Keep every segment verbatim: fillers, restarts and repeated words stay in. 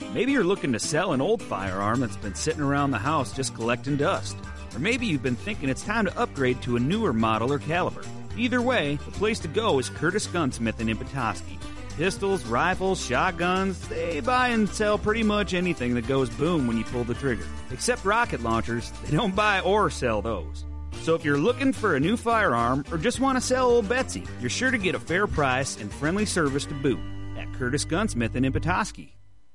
Maybe you're looking to sell an old firearm that's been sitting around the house just collecting dust. Or maybe you've been thinking it's time to upgrade to a newer model or caliber. Either way, the place to go is Curtis Gunsmith in Petoskey. Pistols, rifles, shotguns, they buy and sell pretty much anything that goes boom when you pull the trigger. Except rocket launchers, they don't buy or sell those. So if you're looking for a new firearm or just want to sell old Betsy, you're sure to get a fair price and friendly service to boot at Curtis Gunsmith in Petoskey.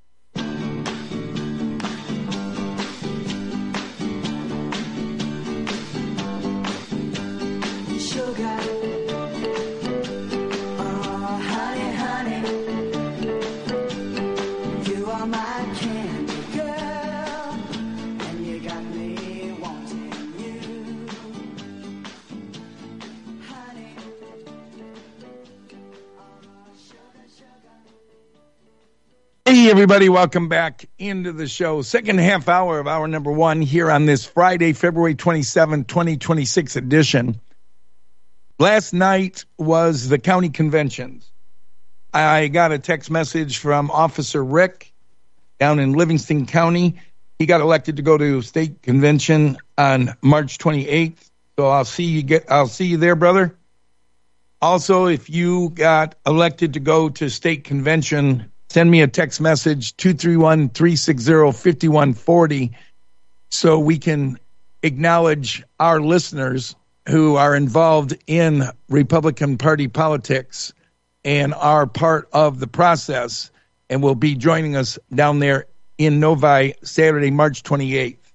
Hey, everybody, welcome back into the show. Second half hour of hour number one here on this Friday, February twenty-seventh, twenty twenty-six edition. Last night was the county conventions. I got a text message from Officer Rick down in Livingston County. He got elected to go to state convention on March twenty-eighth. So I'll see you get I'll see you there, brother. Also, if you got elected to go to state convention, send me a text message, two three one, three six zero, five one four zero, so we can acknowledge our listeners who are involved in Republican Party politics and are part of the process and will be joining us down there in Novi Saturday, March twenty-eighth.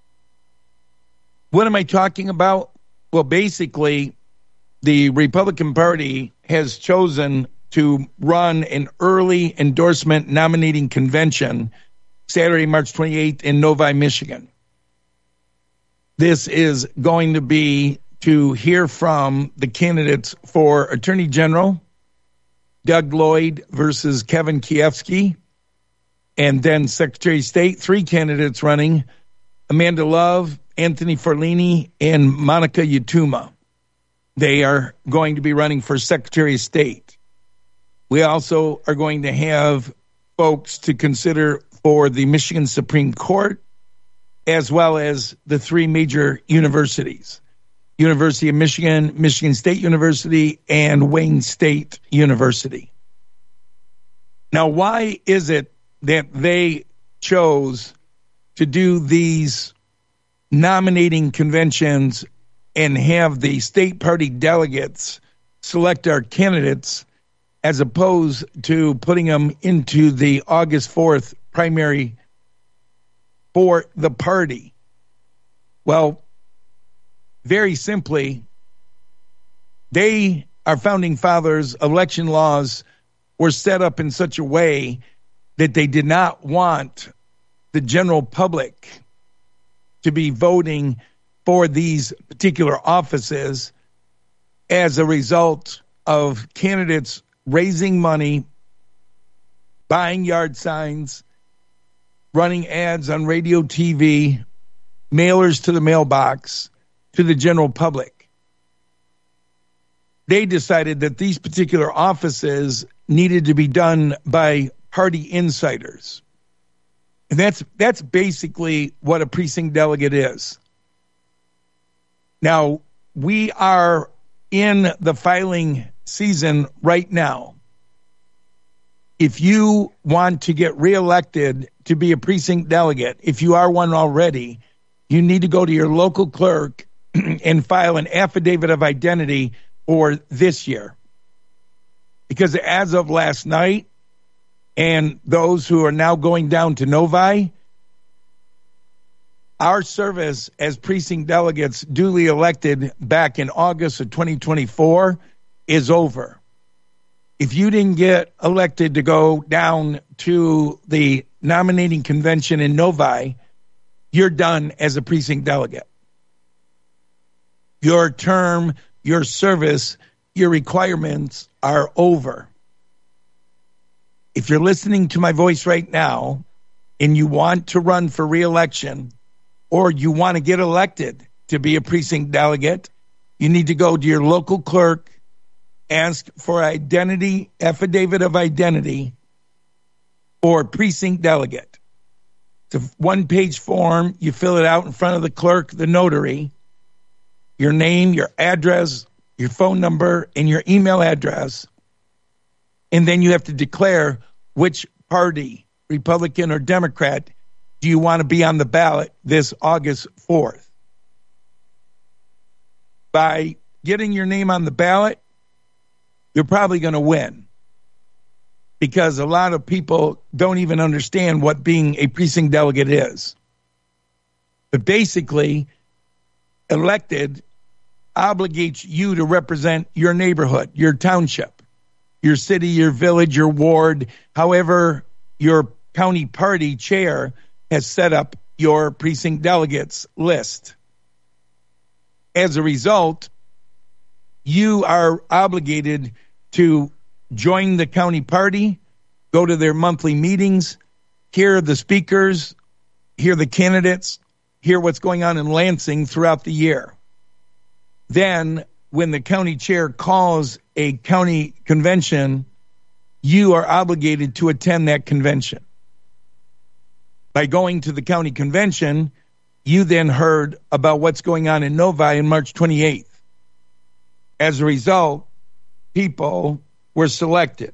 What am I talking about? Well, basically, the Republican Party has chosen to run an early endorsement nominating convention Saturday, March twenty-eighth in Novi, Michigan. This is going to be to hear from the candidates for Attorney General, Doug Lloyd versus Kevin Kiefsky, and then Secretary of State, three candidates running, Amanda Love, Anthony Forlini, and Monica Yatuma. They are going to be running for Secretary of State. We also are going to have folks to consider for the Michigan Supreme Court, as well as the three major universities, University of Michigan, Michigan State University, and Wayne State University. Now, why is it that they chose to do these nominating conventions and have the state party delegates select our candidates as opposed to putting them into the August fourth primary for the party? Well, very simply, they, our founding fathers, election laws were set up in such a way that they did not want the general public to be voting for these particular offices as a result of candidates raising money, buying yard signs, running ads on radio, T V, mailers to the mailbox, to the general public. They decided that these particular offices needed to be done by party insiders. And that's that's basically what a precinct delegate is. Now, we are in the filing season right now. If you want to get reelected to be a precinct delegate, if you are one already, you need to go to your local clerk and file an affidavit of identity for this year. Because as of last night, and those who are now going down to Novi, our service as precinct delegates duly elected back in August of twenty twenty-four is over. If you didn't get elected to go down to the nominating convention in Novi, you're done as a precinct delegate. Your term, your service, your requirements are over. If you're listening to my voice right now and you want to run for re-election or you want to get elected to be a precinct delegate, you need to go to your local clerk, ask for identity, affidavit of identity, for precinct delegate. It's a one-page form. You fill it out in front of the clerk, the notary, your name, your address, your phone number, and your email address. And then you have to declare which party, Republican or Democrat, do you want to be on the ballot this August fourth. By getting your name on the ballot, you're probably going to win, because a lot of people don't even understand what being a precinct delegate is. But basically, elected obligates you to represent your neighborhood, your township, your city, your village, your ward, however your county party chair has set up your precinct delegates list. As a result, you are obligated to join the county party, go to their monthly meetings, hear the speakers, hear the candidates, hear what's going on in Lansing throughout the year. Then, when the county chair calls a county convention, you are obligated to attend that convention. By going to the county convention, you then heard about what's going on in Novi on March twenty-eighth. As a result, people were selected.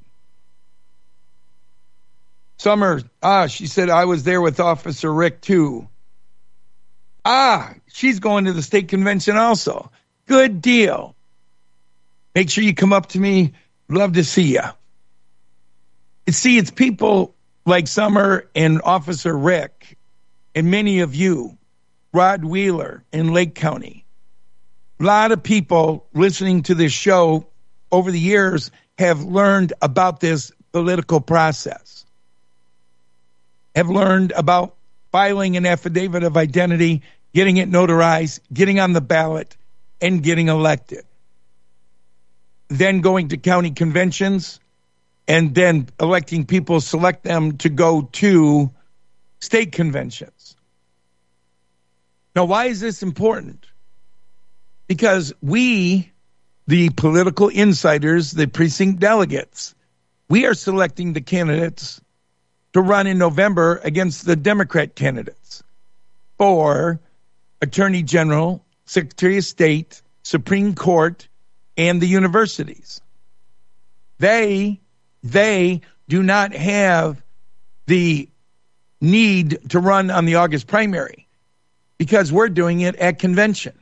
Summer, ah, she said, I was there with Officer Rick too. Ah, she's going to the state convention also. Good deal. Make sure you come up to me. Love to see you. See, it's people like Summer and Officer Rick and many of you, Rod Wheeler in Lake County. A lot of people listening to this show over the years have learned about this political process, have learned about filing an affidavit of identity, getting it notarized, getting on the ballot, and getting elected. Then going to county conventions, and then electing people, select them to go to state conventions. Now, why is this important? Because we, the political insiders, the precinct delegates, we are selecting the candidates to run in November against the Democrat candidates for Attorney General, Secretary of State, Supreme Court, and the universities. They, they do not have the need to run on the August primary because we're doing it at convention.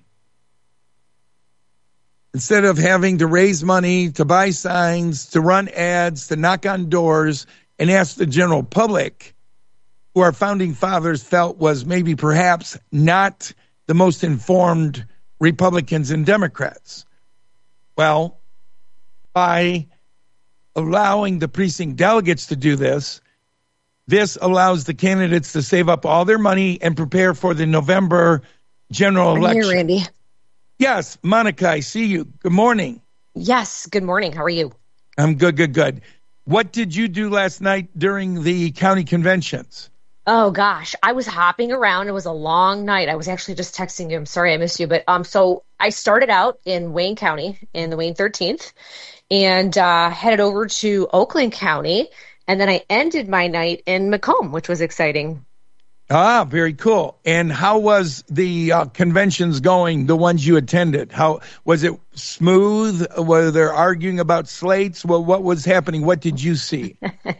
Instead of having to raise money, to buy signs, to run ads, to knock on doors, and ask the general public, who our founding fathers felt was maybe perhaps not the most informed Republicans and Democrats. Well, by allowing the precinct delegates to do this, this allows the candidates to save up all their money and prepare for the November general I'm election. here, Randy. Yes, Monica, I see you. Good morning. Yes, good morning. How are you? I'm good, good, good. What did you do last night during the county conventions? Oh gosh, I was hopping around. It was a long night. I was actually just texting you. I'm sorry I missed you, but um, so I started out in Wayne County in the Wayne thirteenth, and uh, headed over to Oakland County, and then I ended my night in Macomb, which was exciting. Ah, very cool. And how was the uh, conventions going, the ones you attended? How was it smooth? Were they arguing about slates? Well, what was happening? What did you see?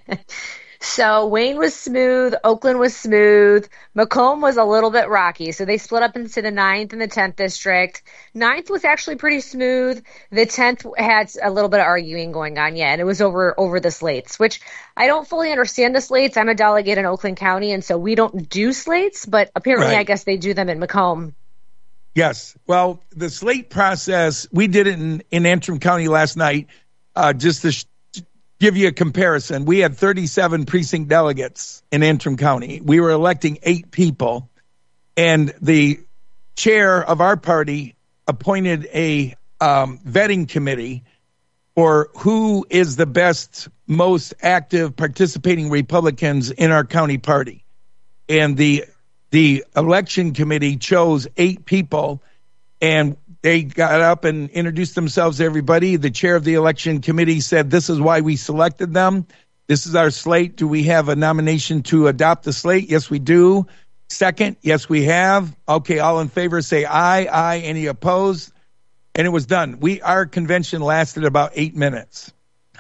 So Wayne was smooth, Oakland was smooth, Macomb was a little bit rocky. So they split up into the ninth and the tenth district. ninth was actually pretty smooth. The tenth had a little bit of arguing going on, yeah, and it was over over the slates, which I don't fully understand the slates. I'm a delegate in Oakland County, and so we don't do slates, but apparently Right. I guess they do them in Macomb. Yes. Well, the slate process, we did it in, in Antrim County last night, uh, just to sh- give you a comparison. We had thirty-seven precinct delegates in Antrim County. We were electing eight people, and the chair of our party appointed a um, vetting committee for who is the best, most active participating Republicans in our county party. And the the election committee chose eight people, and they got up and introduced themselves to everybody. The chair of the election committee said, this is why we selected them. This is our slate. Do we have a nomination to adopt the slate? Yes, we do. Second, yes, we have. Okay, all in favor say aye. Aye. Any opposed? And it was done. We Our convention lasted about eight minutes.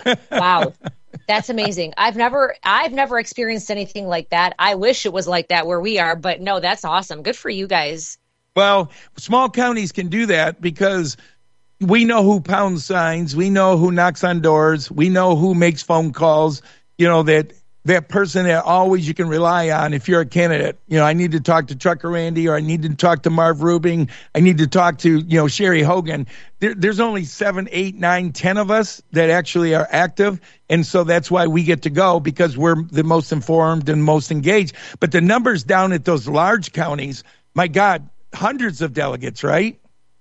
Wow. That's amazing. I've never I've never experienced anything like that. I wish it was like that where we are, but no, that's awesome. Good for you guys. Well, small counties can do that because we know who pounds signs. We know who knocks on doors. We know who makes phone calls. You know, that that person that always you can rely on if you're a candidate. You know, I need to talk to Trucker Randy, or I need to talk to Marv Rubing. I need to talk to, you know, Sherry Hogan. There, there's only seven, eight, nine, ten of us that actually are active. And so that's why we get to go, because we're the most informed and most engaged. But the numbers down at those large counties, my God, hundreds of delegates, right?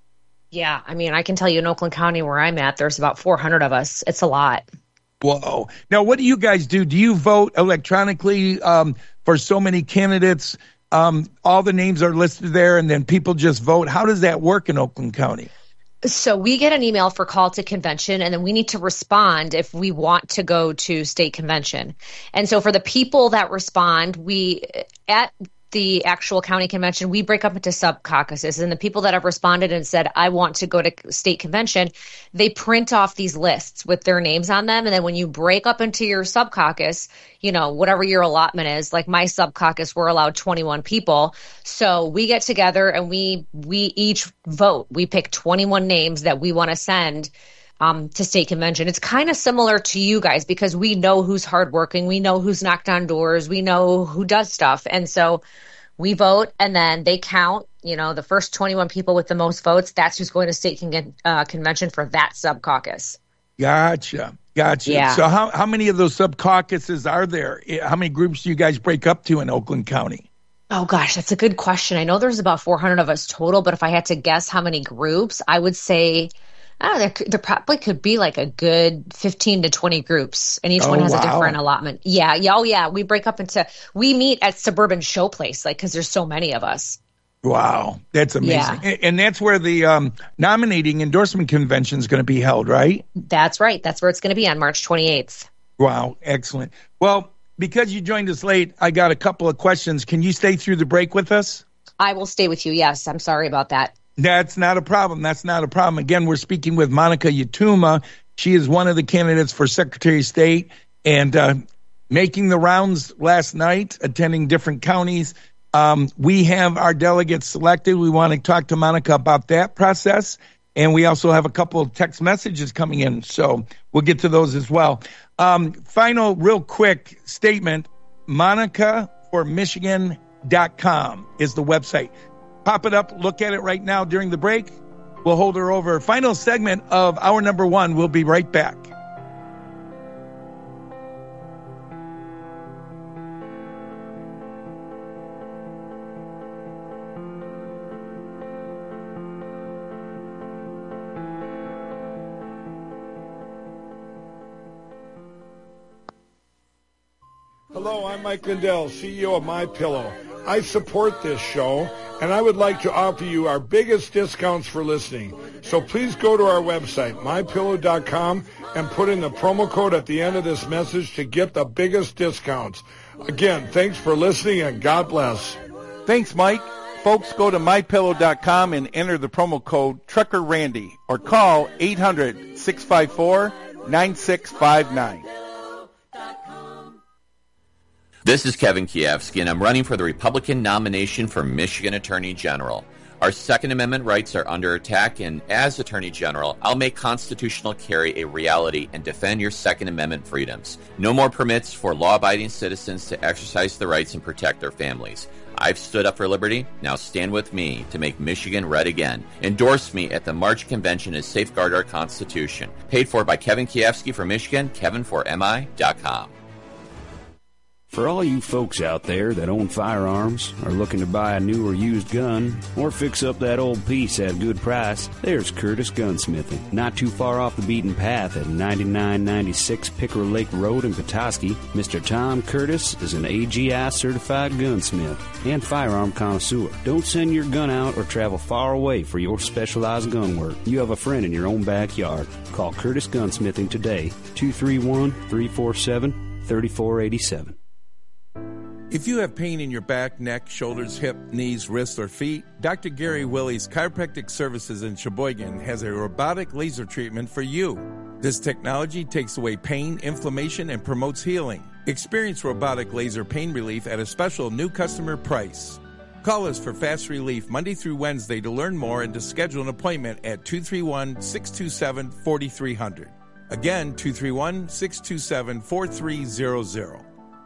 Yeah. I mean, I can tell you in Oakland County where I'm at, there's about four hundred of us. It's a lot. Whoa. Now, what do you guys do? Do you vote electronically um, for so many candidates? Um, all the names are listed there, and then people just vote. How does that work in Oakland County? So we get an email for call to convention, and then we need to respond if we want to go to state convention. And so for the people that respond, we at the actual county convention, we break up into sub caucuses, and the people that have responded and said, I want to go to state convention, they print off these lists with their names on them. And then when you break up into your sub caucus, you know, whatever your allotment is, like my sub caucus, we're allowed twenty-one people. So we get together and we, we each vote. We pick twenty-one names that we want to send Um, to state convention. It's kind of similar to you guys because we know who's hardworking. We know who's knocked on doors. We know who does stuff. And so we vote, and then they count, you know, the first twenty-one people with the most votes. That's who's going to state con- uh, convention for that sub caucus. Gotcha. Gotcha. Yeah. So how, how many of those sub caucuses are there? How many groups do you guys break up to in Oakland County? Oh, gosh, that's a good question. I know there's about four hundred of us total, but if I had to guess how many groups, I would say I don't know, there, there probably could be like a good fifteen to twenty groups, and each oh, one has wow. a different allotment. Yeah, yeah, oh yeah. We break up into, we meet at Suburban Showplace, like, because there's so many of us. Wow, that's amazing. Yeah. And, and that's where the um, nominating endorsement convention is going to be held, right? That's right. That's where it's going to be on March twenty-eighth. Wow, excellent. Well, because you joined us late, I got a couple of questions. Can you stay through the break with us? I will stay with you, yes. I'm sorry about that. That's not a problem. That's not a problem. Again, we're speaking with Monica Yatuma. She is one of the candidates for Secretary of State and uh, making the rounds last night, attending different counties. Um, we have our delegates selected. We want to talk to Monica about that process. And we also have a couple of text messages coming in. So we'll get to those as well. Um, final, real quick statement. Monica for Michigan dot com is the website. Pop it up, look at it right now during the break. We'll hold her over. Final segment of hour number one. We'll be right back. Hello, I'm Mike Lindell, C E O of MyPillow. I support this show, and I would like to offer you our biggest discounts for listening. So please go to our website, my pillow dot com, and put in the promo code at the end of this message to get the biggest discounts. Again, thanks for listening, and God bless. Thanks, Mike. Folks, go to my pillow dot com and enter the promo code Trucker Randy, or call eight hundred, six five four, nine six five nine. This is Kevin Kiefsky, and I'm running for the Republican nomination for Michigan Attorney General. Our Second Amendment rights are under attack, and as Attorney General, I'll make constitutional carry a reality and defend your Second Amendment freedoms. No more permits for law-abiding citizens to exercise their rights and protect their families. I've stood up for liberty. Now stand with me to make Michigan red again. Endorse me at the March Convention and safeguard our Constitution. Paid for by Kevin Kiefsky for Michigan, Kevin for M I dot com. For all you folks out there that own firearms, are looking to buy a new or used gun, or fix up that old piece at a good price, there's Curtis Gunsmithing. Not too far off the beaten path at ninety-nine ninety-six Pickerel Lake Road in Petoskey, Mister Tom Curtis is an A G I certified gunsmith and firearm connoisseur. Don't send your gun out or travel far away for your specialized gun work. You have a friend in your own backyard. Call Curtis Gunsmithing today, two three one, three four seven, thirty-four eighty-seven. If you have pain in your back, neck, shoulders, hip, knees, wrists, or feet, Doctor Gary Willie's Chiropractic Services in Sheboygan has a robotic laser treatment for you. This technology takes away pain, inflammation, and promotes healing. Experience robotic laser pain relief at a special new customer price. Call us for fast relief Monday through Wednesday to learn more and to schedule an appointment at two three one, six two seven, four three zero zero. Again, two three one, six two seven, four three zero zero.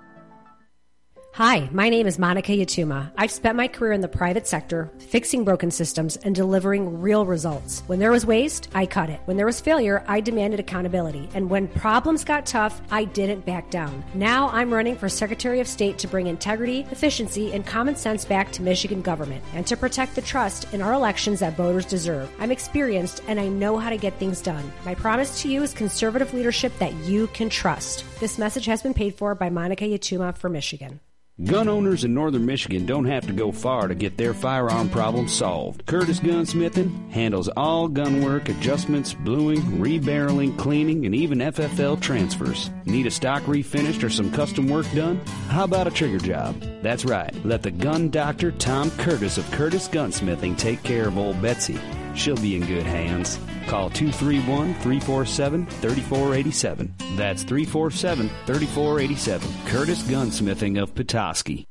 Hi, my name is Monica Yatuma. I've spent my career in the private sector, fixing broken systems and delivering real results. When there was waste, I cut it. When there was failure, I demanded accountability. And when problems got tough, I didn't back down. Now I'm running for Secretary of State to bring integrity, efficiency, and common sense back to Michigan government and to protect the trust in our elections that voters deserve. I'm experienced and I know how to get things done. My promise to you is conservative leadership that you can trust. This message has been paid for by Monica Yatuma for Michigan. Gun owners in northern Michigan don't have to go far to get their firearm problem solved. Curtis Gunsmithing handles all gun work, adjustments, bluing, rebarreling, cleaning, and even F F L transfers. Need a stock refinished or some custom work done? How about a trigger job? That's right. Let the gun doctor Tom Curtis of Curtis Gunsmithing take care of old Betsy. She'll be in good hands. Call two three one, three four seven, three four eight seven. That's three four seven, three four eight seven. Curtis Gunsmithing of Petoskey.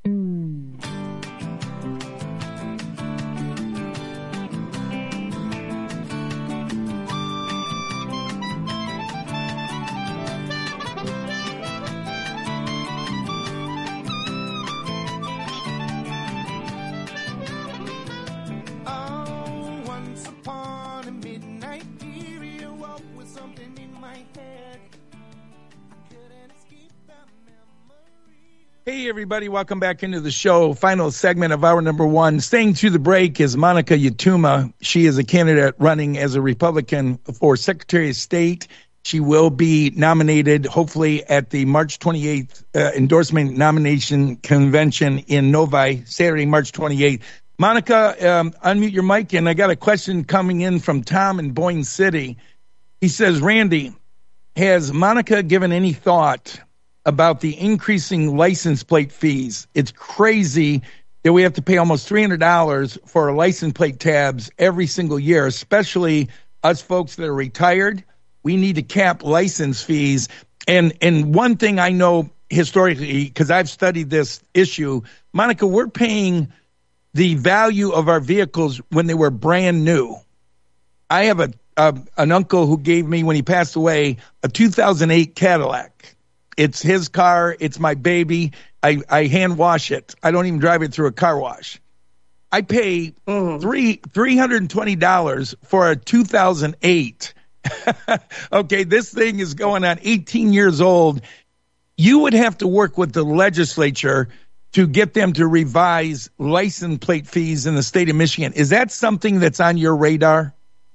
Hey, everybody. Welcome back into the show. Final segment of hour number one. Staying through the break is Monica Yatuma. She is a candidate running as a Republican for Secretary of State. She will be nominated, hopefully, at the March twenty-eighth uh, endorsement nomination convention in Novi, Saturday, March twenty-eighth. Monica, um, unmute your mic, and I got a question coming in from Tom in Boyne City. He says, Randy, has Monica given any thought about the increasing license plate fees? It's crazy that we have to pay almost three hundred dollars for our license plate tabs every single year, especially us folks that are retired. We need to cap license fees. And and one thing I know historically, because I've studied this issue, Monica, we're paying the value of our vehicles when they were brand new. I have a, a an uncle who gave me, when he passed away, a two thousand eight Cadillac. It's his car. It's my baby. I, I hand wash it. I don't even drive it through a car wash. I pay mm. three three hundred and twenty dollars for a two thousand eight. Okay, this thing is going on eighteen years old. You would have to work with the legislature to get them to revise license plate fees in the state of Michigan. Is that something that's on your radar?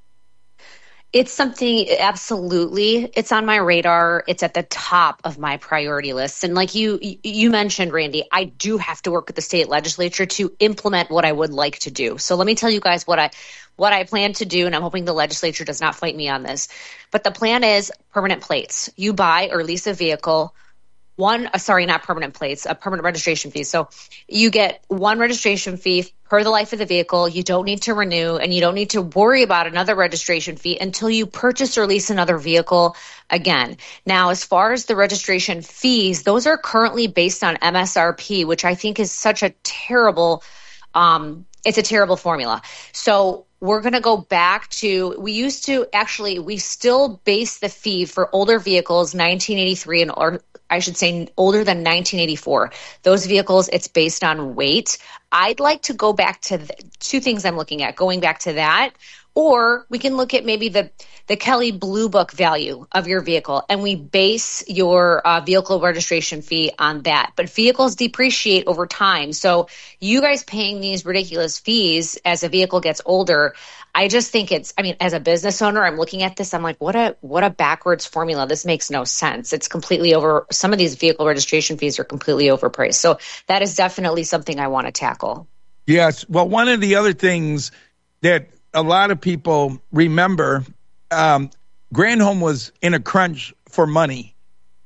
It's something, absolutely. It's on my radar. It's at the top of my priority list. And like you you mentioned, Randy, I do have to work with the state legislature to implement what I would like to do. So let me tell you guys what I what I plan to do, and I'm hoping the legislature does not fight me on this. But the plan is permanent plates. You buy or lease a vehicle. One, uh, sorry, not permanent plates, a permanent registration fee. So you get one registration fee per the life of the vehicle. You don't need to renew, and you don't need to worry about another registration fee until you purchase or lease another vehicle again. Now, as far as the registration fees, those are currently based on M S R P, which I think is such a terrible, um, it's a terrible formula. So we're going to go back to, we used to actually, we still base the fee for older vehicles, nineteen eighty-three and or I should say older than nineteen eighty-four. Those vehicles, it's based on weight. I'd like to go back to the, two things I'm looking at, going back to that, or we can look at maybe the, the Kelley Blue Book value of your vehicle, and we base your uh, vehicle registration fee on that. But vehicles depreciate over time. So you guys paying these ridiculous fees as a vehicle gets older, I just think it's, I mean, as a business owner, I'm looking at this, I'm like, what a what a backwards formula. This makes no sense. It's completely over, some of these vehicle registration fees are completely overpriced. So that is definitely something I want to tackle. Yes. Well, one of the other things that a lot of people remember, um, Granholm was in a crunch for money.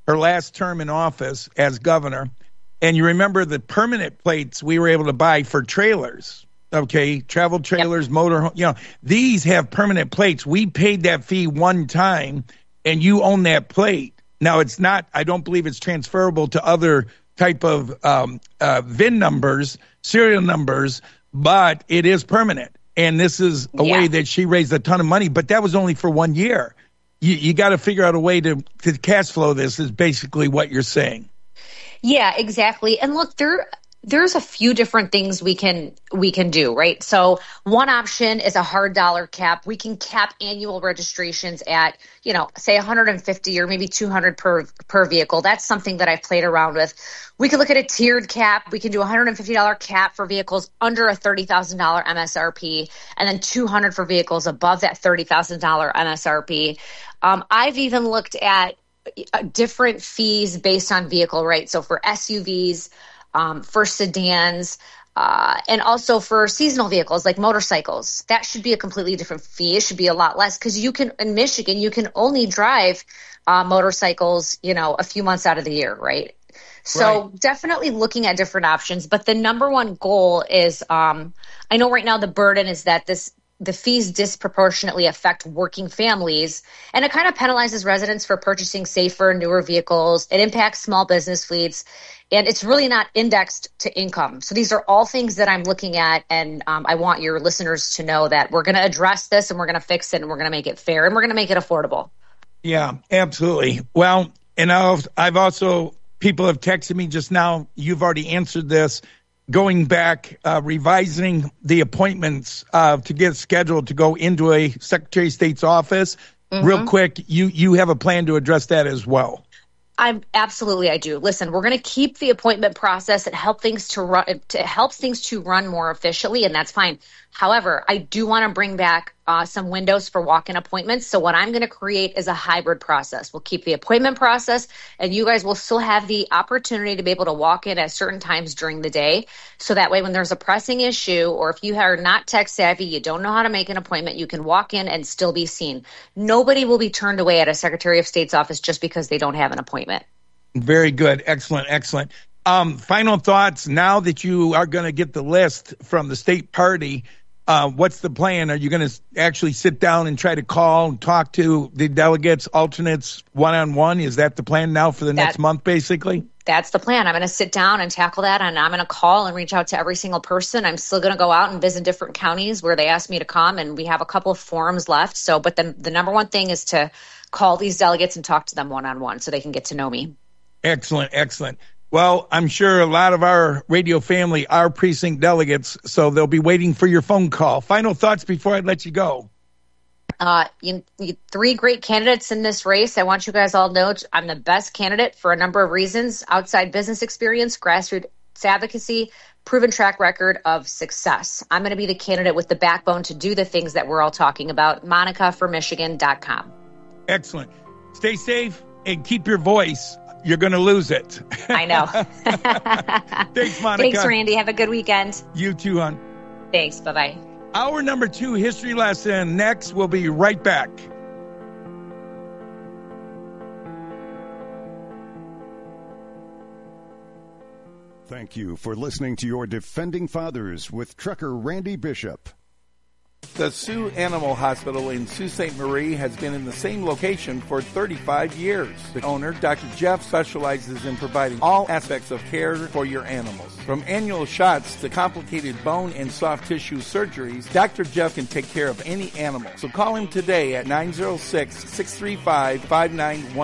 her last term in office as governor. And you remember the permanent plates we were able to buy for trailers, okay, travel trailers, yep. motor, you know, these have permanent plates. We paid that fee one time, and you own that plate. Now, it's not, I don't believe it's transferable to other type of um, uh, V I N numbers, serial numbers, but it is permanent. And this is a yeah. way that she raised a ton of money, but that was only for one year. You, you got to figure out a way to, to cash flow this is basically what you're saying. Yeah, exactly. And look, there there's a few different things we can we can do, right? So one option is a hard dollar cap. We can cap annual registrations at, you know, say one hundred fifty or maybe two hundred per per vehicle. That's something that I've played around with. We could look at a tiered cap. We can do a one hundred fifty dollars cap for vehicles under a thirty thousand dollars M S R P, and then two hundred dollars for vehicles above that thirty thousand dollars M S R P. Um, I've even looked at different fees based on vehicle, right? So for S U Vs, um, for sedans, uh, and also for seasonal vehicles like motorcycles, that should be a completely different fee. It should be a lot less because you can, in Michigan, you can only drive uh, motorcycles, you know, a few months out of the year, right? So right. definitely looking at different options. But the number one goal is, um, I know right now the burden is that this the fees disproportionately affect working families, and it kind of penalizes residents for purchasing safer, newer vehicles. It impacts small business fleets, and it's really not indexed to income. So these are all things that I'm looking at, and um, I want your listeners to know that we're going to address this, and we're going to fix it, and we're going to make it fair, and we're going to make it affordable. Yeah, absolutely. Well, and I've, I've also, people have texted me just now, you've already answered this, going back, uh, revising the appointments uh, to get scheduled to go into a Secretary of State's office. Mm-hmm. Real quick, you you have a plan to address that as well. I'm absolutely, I do. Listen, we're going to keep the appointment process and help things to run, to help things to run more efficiently, and that's fine. However, I do want to bring back uh, some windows for walk-in appointments. So what I'm going to create is a hybrid process. We'll keep the appointment process, and you guys will still have the opportunity to be able to walk in at certain times during the day. So that way, when there's a pressing issue, or if you are not tech savvy, you don't know how to make an appointment, you can walk in and still be seen. Nobody will be turned away at a Secretary of State's office just because they don't have an appointment. Very good. Excellent. Excellent. Um, final thoughts now that you are going to get the list from the state party. Uh, what's the plan? Are you going to actually sit down and try to call and talk to the delegates, alternates, one-on-one? Is that the plan now for the that, next month, basically? That's the plan. I'm going to sit down and tackle that, and I'm going to call and reach out to every single person. I'm still going to go out and visit different counties where they asked me to come, and we have a couple of forums left. So, but the, the number one thing is to call these delegates and talk to them one-on-one so they can get to know me. Excellent, excellent. Well, I'm sure a lot of our radio family are precinct delegates, so they'll be waiting for your phone call. Final thoughts before I let you go. Uh, you, you, three great candidates in this race. I want you guys all to know I'm the best candidate for a number of reasons: outside business experience, grassroots advocacy, proven track record of success. I'm going to be the candidate with the backbone to do the things that we're all talking about. Monica for Michigan dot com. Excellent. Stay safe and keep your voice. You're going to lose it. I know. Thanks, Monica. Thanks, Randy. Have a good weekend. You too, hon. Thanks. Bye-bye. Hour number two history lesson next. We'll be right back. Thank you for listening to Your Defending Fathers with Trucker Randy Bishop. The Sioux Animal Hospital in Sault Ste. Marie has been in the same location for thirty-five years. The owner, Doctor Jeff, specializes in providing all aspects of care for your animals. From annual shots to complicated bone and soft tissue surgeries, Doctor Jeff can take care of any animal. So call him today at nine oh six, six three five, five nine one.